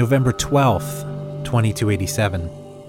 November 12th, 2287.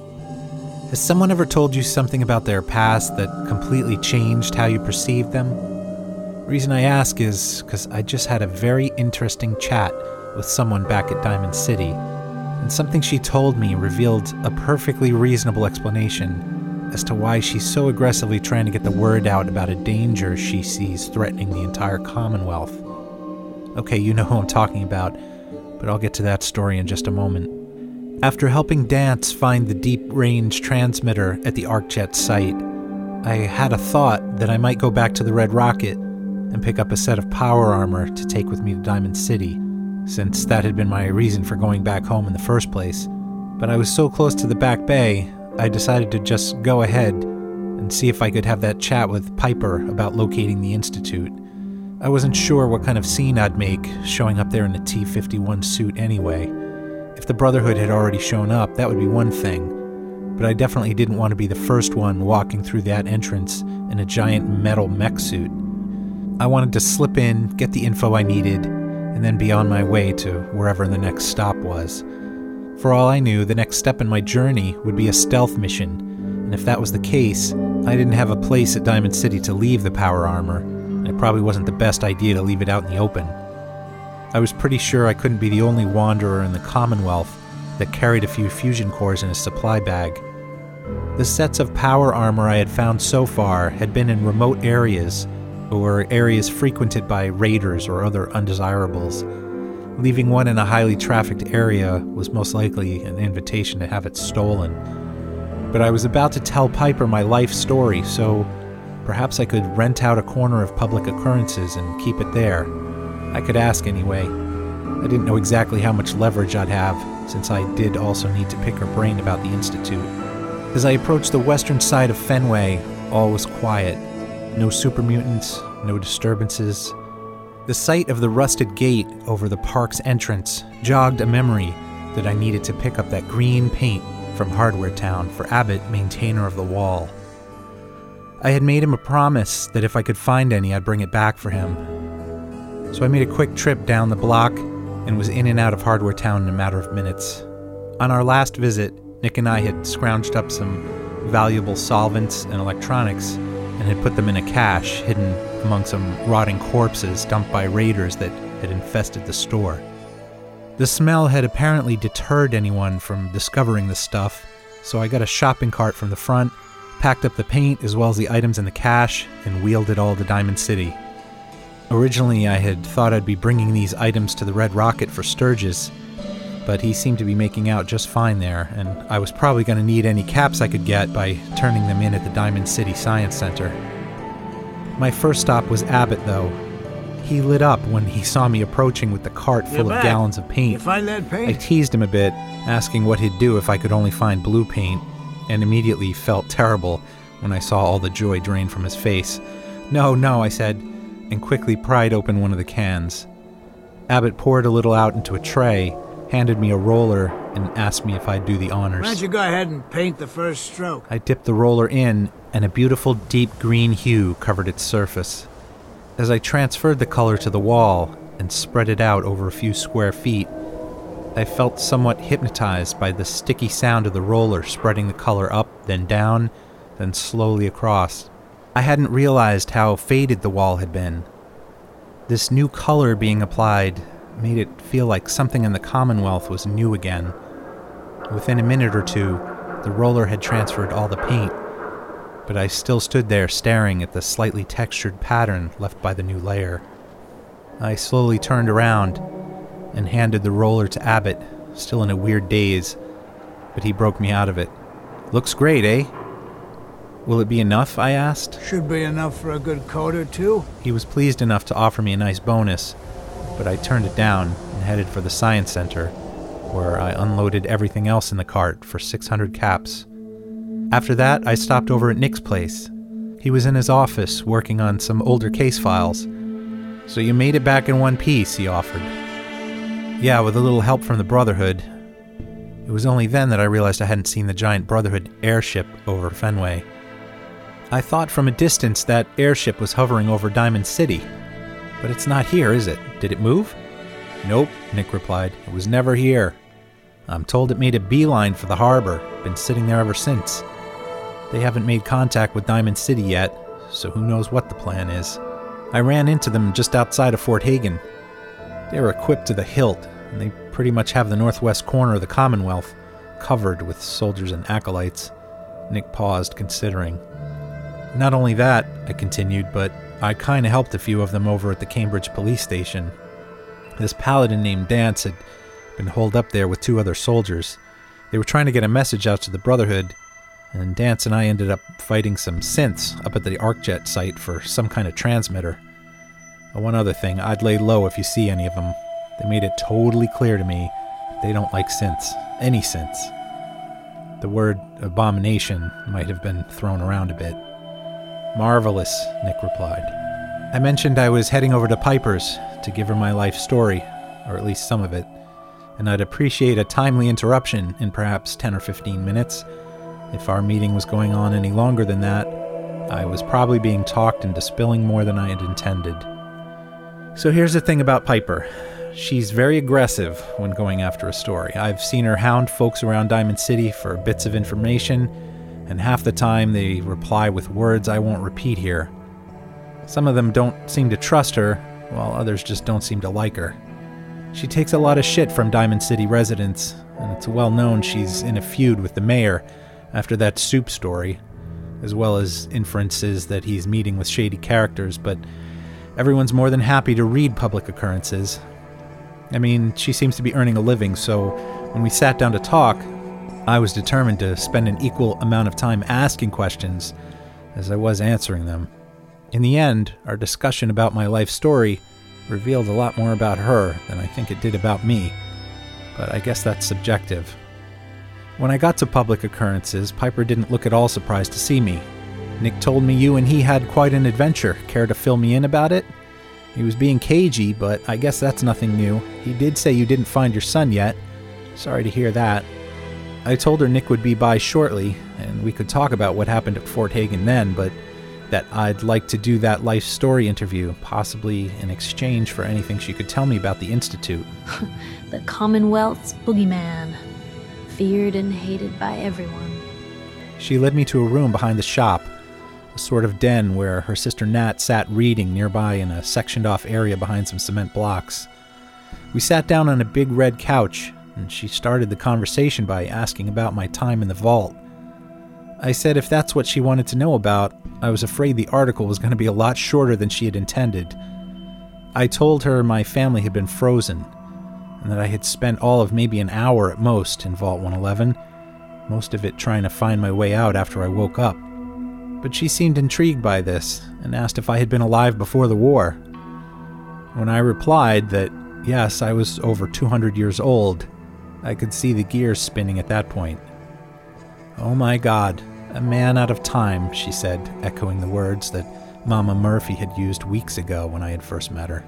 Has someone ever told you something about their past that completely changed how you perceived them? The reason I ask is because I just had a very interesting chat with someone back at Diamond City, and something she told me revealed a perfectly reasonable explanation as to why she's so aggressively trying to get the word out about a danger she sees threatening the entire Commonwealth. Okay, you know who I'm talking about, but I'll get to that story in just a moment. After helping Dance find the deep-range transmitter at the ArcJet site, I had a thought that I might go back to the Red Rocket and pick up a set of power armor to take with me to Diamond City, since that had been my reason for going back home in the first place. But I was so close to the back bay, I decided to just go ahead and see if I could have that chat with Piper about locating the Institute. I wasn't sure what kind of scene I'd make showing up there in a T-51 suit anyway. If the Brotherhood had already shown up, that would be one thing, but I definitely didn't want to be the first one walking through that entrance in a giant metal mech suit. I wanted to slip in, get the info I needed, and then be on my way to wherever the next stop was. For all I knew, the next step in my journey would be a stealth mission, and if that was the case, I didn't have a place at Diamond City to leave the power armor, and it probably wasn't the best idea to leave it out in the open. I was pretty sure I couldn't be the only wanderer in the Commonwealth that carried a few fusion cores in his supply bag. The sets of power armor I had found so far had been in remote areas, or areas frequented by raiders or other undesirables. Leaving one in a highly trafficked area was most likely an invitation to have it stolen. But I was about to tell Piper my life story, so perhaps I could rent out a corner of public occurrences and keep it there. I could ask anyway. I didn't know exactly how much leverage I'd have, since I did also need to pick her brain about the Institute. As I approached the western side of Fenway, all was quiet. No super mutants, no disturbances. The sight of the rusted gate over the park's entrance jogged a memory that I needed to pick up that green paint from Hardware Town for Abbott, maintainer of the wall. I had made him a promise that if I could find any, I'd bring it back for him. So I made a quick trip down the block and was in and out of Hardware Town in a matter of minutes. On our last visit, Nick and I had scrounged up some valuable solvents and electronics and had put them in a cache hidden among some rotting corpses dumped by raiders that had infested the store. The smell had apparently deterred anyone from discovering the stuff, so I got a shopping cart from the front, packed up the paint as well as the items in the cache, and wheeled it all to Diamond City. Originally, I had thought I'd be bringing these items to the Red Rocket for Sturgis, but he seemed to be making out just fine there, and I was probably going to need any caps I could get by turning them in at the Diamond City Science Center. My first stop was Abbott, though. He lit up when he saw me approaching with the cart full of gallons of paint. You find that paint? I teased him a bit, asking what he'd do if I could only find blue paint, and immediately felt terrible when I saw all the joy drain from his face. No, I said, and quickly pried open one of the cans. Abbott poured a little out into a tray, handed me a roller, and asked me if I'd do the honors. Why don't you go ahead and paint the first stroke? I dipped the roller in, and a beautiful deep green hue covered its surface. As I transferred the color to the wall and spread it out over a few square feet, I felt somewhat hypnotized by the sticky sound of the roller spreading the color up, then down, then slowly across. I hadn't realized how faded the wall had been. This new color being applied made it feel like something in the Commonwealth was new again. Within a minute or two, the roller had transferred all the paint, but I still stood there staring at the slightly textured pattern left by the new layer. I slowly turned around and handed the roller to Abbott, still in a weird daze, but he broke me out of it. Looks great, eh? Will it be enough, I asked. Should be enough for a good coat or two. He was pleased enough to offer me a nice bonus, but I turned it down and headed for the Science Center, where I unloaded everything else in the cart for 600 caps. After that, I stopped over at Nick's place. He was in his office working on some older case files. So you made it back in one piece, he offered. Yeah, with a little help from the Brotherhood. It was only then that I realized I hadn't seen the giant Brotherhood airship over Fenway. I thought from a distance that airship was hovering over Diamond City. But it's not here, is it? Did it move? Nope, Nick replied. It was never here. I'm told it made a beeline for the harbor, been sitting there ever since. They haven't made contact with Diamond City yet, so who knows what the plan is. I ran into them just outside of Fort Hagen. They were equipped to the hilt, and they pretty much have the northwest corner of the Commonwealth covered with soldiers and acolytes. Nick paused, considering. Not only that, I continued, but I kinda helped a few of them over at the Cambridge police station. This paladin named Dance had been holed up there with 2 other soldiers. They were trying to get a message out to the Brotherhood, and Dance and I ended up fighting some synths up at the ArcJet site for some kind of transmitter. One other thing, I'd lay low if you see any of them. They made it totally clear to me they don't like synths. Any synths. The word abomination might have been thrown around a bit. Marvelous, Nick replied. I mentioned I was heading over to Piper's to give her my life story, or at least some of it, and I'd appreciate a timely interruption in perhaps 10 or 15 minutes. If our meeting was going on any longer than that, I was probably being talked into spilling more than I had intended. So here's the thing about Piper. She's very aggressive when going after a story. I've seen her hound folks around Diamond City for bits of information, and half the time they reply with words I won't repeat here. Some of them don't seem to trust her, while others just don't seem to like her. She takes a lot of shit from Diamond City residents, and it's well known she's in a feud with the mayor after that soup story, as well as inferences that he's meeting with shady characters, but everyone's more than happy to read public occurrences. I mean, she seems to be earning a living, so when we sat down to talk, I was determined to spend an equal amount of time asking questions as I was answering them. In the end, our discussion about my life story revealed a lot more about her than I think it did about me, but I guess that's subjective. When I got to public occurrences, Piper didn't look at all surprised to see me. Nick told me you and he had quite an adventure. Care to fill me in about it? He was being cagey, but I guess that's nothing new. He did say you didn't find your son yet. Sorry to hear that. I told her Nick would be by shortly, and we could talk about what happened at Fort Hagen then, but that I'd like to do that life story interview, possibly in exchange for anything she could tell me about the Institute. The Commonwealth's boogeyman. Feared and hated by everyone. She led me to a room behind the shop, a sort of den where her sister Nat sat reading nearby in a sectioned-off area behind some cement blocks. We sat down on a big red couch, and she started the conversation by asking about my time in the vault. I said if that's what she wanted to know about, I was afraid the article was going to be a lot shorter than she had intended. I told her my family had been frozen, and that I had spent all of maybe an hour at most in Vault 111, most of it trying to find my way out after I woke up. But she seemed intrigued by this, and asked if I had been alive before the war. When I replied that, yes, I was over 200 years old, I could see the gears spinning at that point. Oh my God, a man out of time, she said, echoing the words that Mama Murphy had used weeks ago when I had first met her.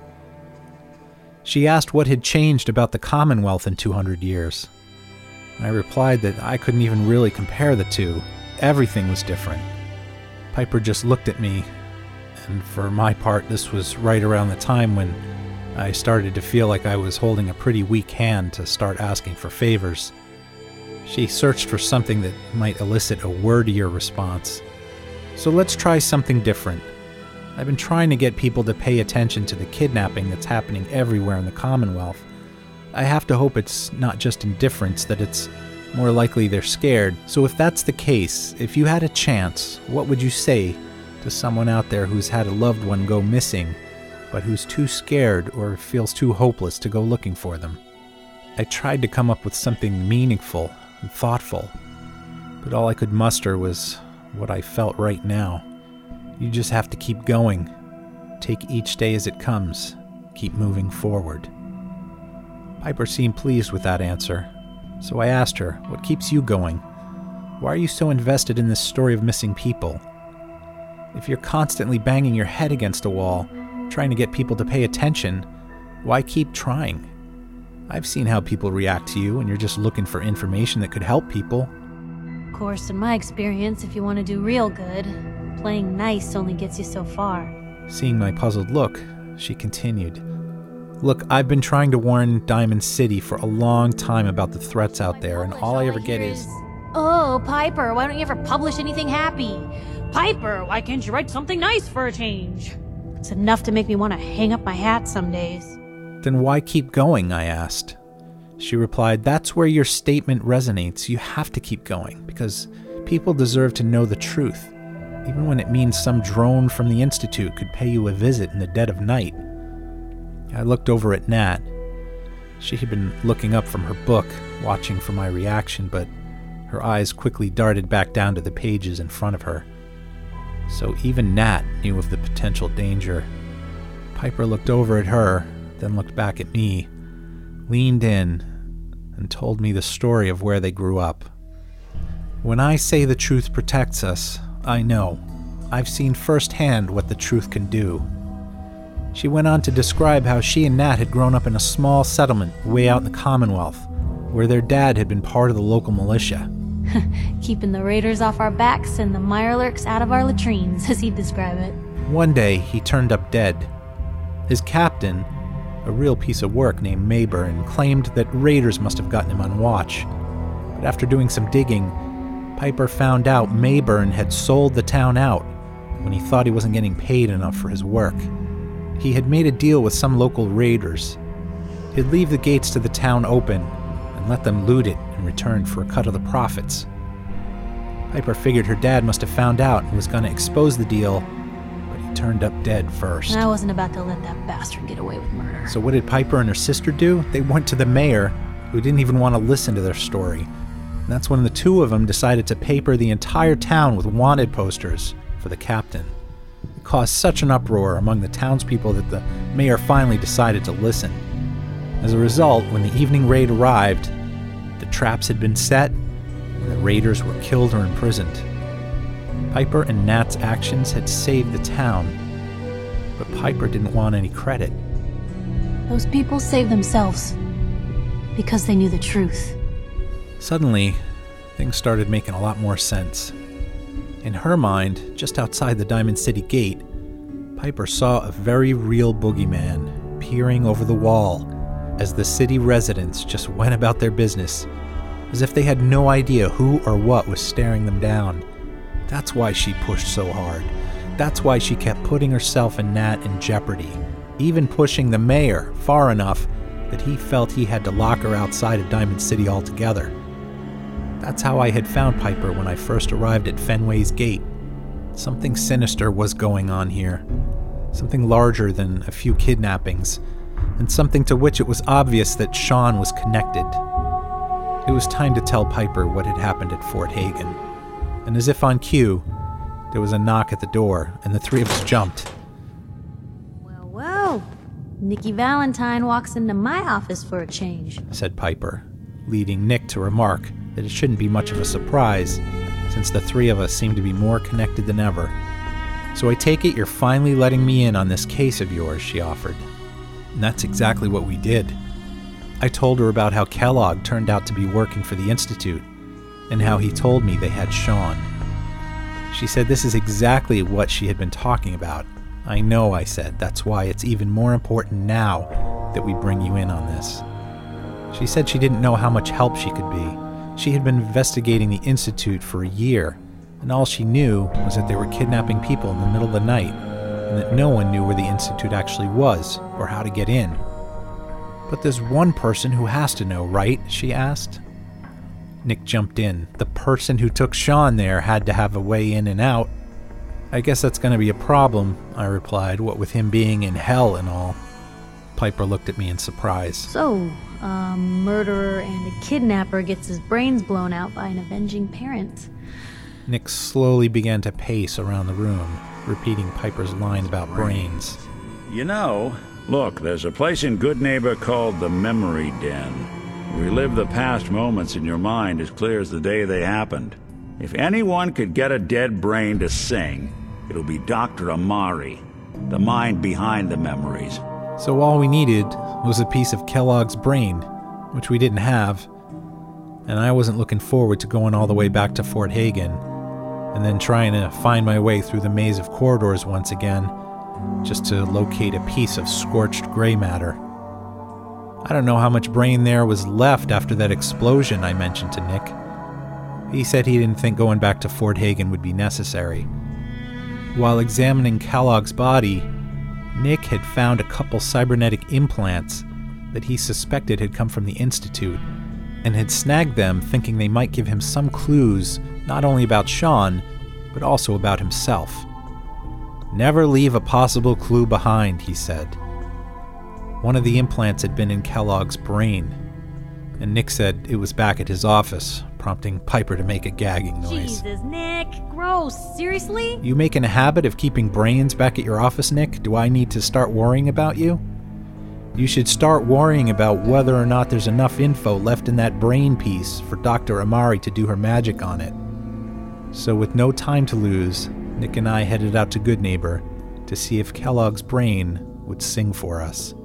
She asked what had changed about the Commonwealth in 200 years. I replied that I couldn't even really compare the two. Everything was different. Piper just looked at me, and for my part, this was right around the time when I started to feel like I was holding a pretty weak hand to start asking for favors. She searched for something that might elicit a wordier response. So let's try something different. I've been trying to get people to pay attention to the kidnapping that's happening everywhere in the Commonwealth. I have to hope it's not just indifference, that it's more likely they're scared. So if that's the case, if you had a chance, what would you say to someone out there who's had a loved one go missing, but who's too scared or feels too hopeless to go looking for them? I tried to come up with something meaningful and thoughtful, but all I could muster was what I felt right now. You just have to keep going. Take each day as it comes. Keep moving forward. Piper seemed pleased with that answer, so I asked her, what keeps you going? Why are you so invested in this story of missing people? If you're constantly banging your head against a wall, trying to get people to pay attention, why keep trying? I've seen how people react to you, and you're just looking for information that could help people. Of course, in my experience, if you want to do real good, playing nice only gets you so far. Seeing my puzzled look, she continued. Look, I've been trying to warn Diamond City for a long time about the threats out there, and all I ever get is... Oh, Piper, why don't you ever publish anything happy? Piper, why can't you write something nice for a change? It's enough to make me want to hang up my hat some days. Then why keep going, I asked. She replied, that's where your statement resonates. You have to keep going, because people deserve to know the truth, even when it means some drone from the Institute could pay you a visit in the dead of night. I looked over at Nat. She had been looking up from her book, watching for my reaction, but her eyes quickly darted back down to the pages in front of her. So even Nat knew of the potential danger. Piper looked over at her, then looked back at me, leaned in, and told me the story of where they grew up. When I say the truth protects us, I know. I've seen firsthand what the truth can do. She went on to describe how she and Nat had grown up in a small settlement way out in the Commonwealth, where their dad had been part of the local militia. Keeping the raiders off our backs and the mirelurks out of our latrines, as he'd describe it. One day, he turned up dead. His captain, a real piece of work named Mayburn, claimed that raiders must have gotten him on watch. But after doing some digging, Piper found out Mayburn had sold the town out when he thought he wasn't getting paid enough for his work. He had made a deal with some local raiders. He'd leave the gates to the town open and let them loot it in return for a cut of the profits. Piper figured her dad must have found out and was going to expose the deal, but he turned up dead first. I wasn't about to let that bastard get away with murder. So what did Piper and her sister do? They went to the mayor, who didn't even want to listen to their story. And that's when the two of them decided to paper the entire town with wanted posters for the captain. It caused such an uproar among the townspeople that the mayor finally decided to listen. As a result, when the evening raid arrived, the traps had been set, and the raiders were killed or imprisoned. Piper and Nat's actions had saved the town, but Piper didn't want any credit. Those people saved themselves because they knew the truth. Suddenly, things started making a lot more sense. In her mind, just outside the Diamond City gate, Piper saw a very real boogeyman peering over the wall as the city residents just went about their business, as if they had no idea who or what was staring them down. That's why she pushed so hard. That's why she kept putting herself and Nat in jeopardy, even pushing the mayor far enough that he felt he had to lock her outside of Diamond City altogether. That's how I had found Piper when I first arrived at Fenway's gate. Something sinister was going on here. Something larger than a few kidnappings, and something to which it was obvious that Sean was connected. It was time to tell Piper what had happened at Fort Hagen. And as if on cue, there was a knock at the door, and the three of us jumped. Well, Nikki Valentine walks into my office for a change, said Piper, leading Nick to remark that it shouldn't be much of a surprise, since the three of us seemed to be more connected than ever. So I take it you're finally letting me in on this case of yours, she offered. And that's exactly what we did. I told her about how Kellogg turned out to be working for the Institute, and how he told me they had Sean. She said this is exactly what she had been talking about. I know, I said. That's why it's even more important now that we bring you in on this. She said she didn't know how much help she could be. She had been investigating the Institute for a year, and all she knew was that they were kidnapping people in the middle of the night, and that no one knew where the Institute actually was, or how to get in. But there's one person who has to know, right? She asked. Nick jumped in. The person who took Sean there had to have a way in and out. I guess that's going to be a problem, I replied, what with him being in hell and all. Piper looked at me in surprise. So, a murderer and a kidnapper gets his brains blown out by an avenging parent. Nick slowly began to pace around the room, repeating Piper's line about brains. You know, look, there's a place in Goodneighbor called the Memory Den. Relive the past moments in your mind as clear as the day they happened. If anyone could get a dead brain to sing, it'll be Dr. Amari, the mind behind the memories. So all we needed was a piece of Kellogg's brain, which we didn't have, and I wasn't looking forward to going all the way back to Fort Hagen, and then trying to find my way through the maze of corridors once again, just to locate a piece of scorched gray matter. I don't know how much brain there was left after that explosion I mentioned to Nick. He said he didn't think going back to Fort Hagen would be necessary. While examining Kellogg's body, Nick had found a couple cybernetic implants that he suspected had come from the Institute, and had snagged them thinking they might give him some clues not only about Sean, but also about himself. Never leave a possible clue behind, he said. One of the implants had been in Kellogg's brain, and Nick said it was back at his office, prompting Piper to make a gagging noise. Jesus, Nick. Gross. Seriously? You making a habit of keeping brains back at your office, Nick? Do I need to start worrying about you? You should start worrying about whether or not there's enough info left in that brain piece for Dr. Amari to do her magic on it. So with no time to lose, Nick and I headed out to Goodneighbor to see if Kellogg's brain would sing for us.